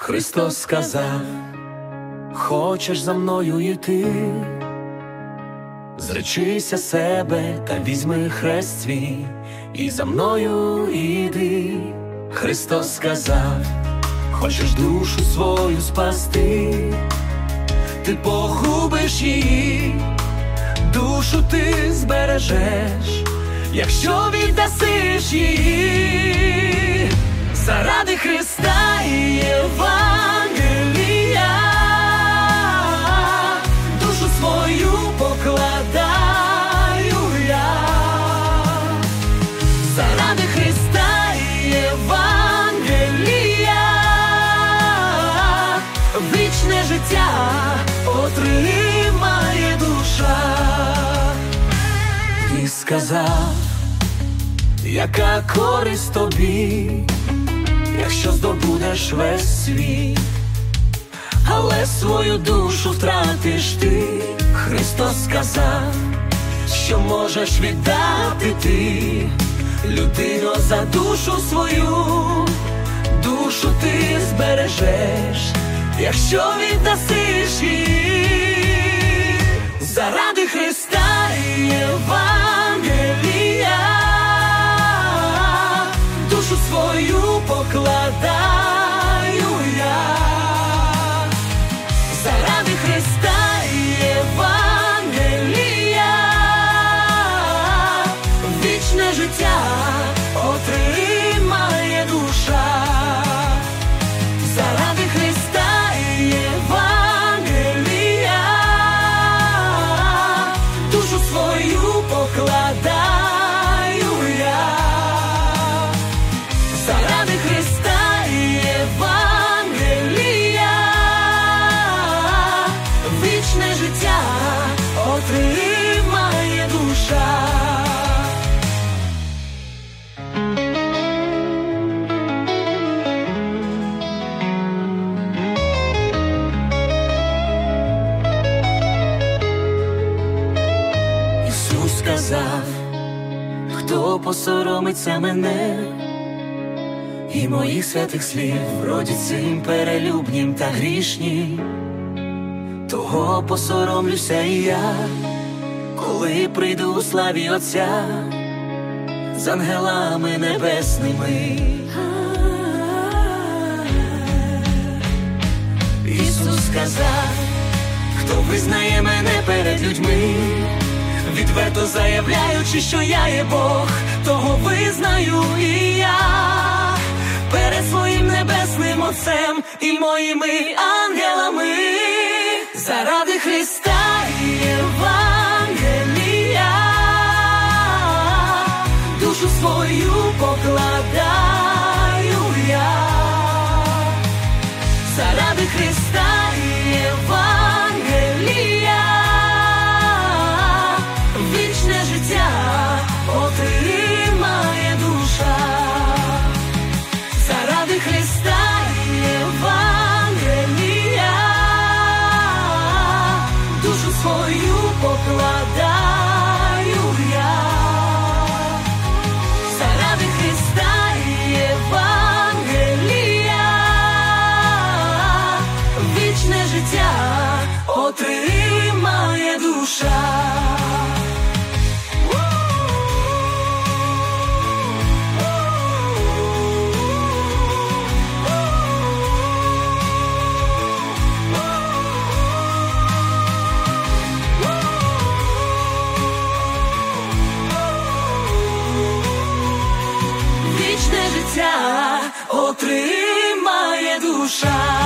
Христос сказав: хочеш за мною йти, зречися себе та візьми хрест свій, і за мною іди. Христос сказав: хочеш душу свою спасти, ти погубиш її, душу ти збережеш, якщо віддасиш її. Заради Христа і Євангелія душу свою покладаю я. Заради Христа і Євангелія вічне життя отримає душа. І сказав: яка користь тобі, якщо здобудеш весь світ, але свою душу втратиш ти. Христос сказав, що можеш віддати ти, людино, за душу свою, душу ти збережеш, якщо віддасиш її. Заради Христа і Євангелія душу свою покладаю я. Заради Христа і Євангелія вічне життя отримає душа. Заради Христа і Євангелія душу свою покладаю я. Заради Христа і Євангелія вічне життя отримає душа. Ісус сказав: хто посоромиться мене і моїх святих слів, вроді цим перелюбнім та грішнім, того посоромлюся і я, коли прийду у славі Отця з ангелами небесними. Ісус сказав: хто визнає мене перед людьми, відверто заявляючи, що я є Бог, того визнаю і я перед своїм небесним Отцем і моїми ангелами. Заради Христа і Євангелія душу свою покладаю я. Заради Христа і Євангелія вічне життя отримає душа. Заради Христа і Євангелія душу свою покладаю я. Заради Христа і Євангелія вічне життя отримає душа. Вічне життя отримає душа.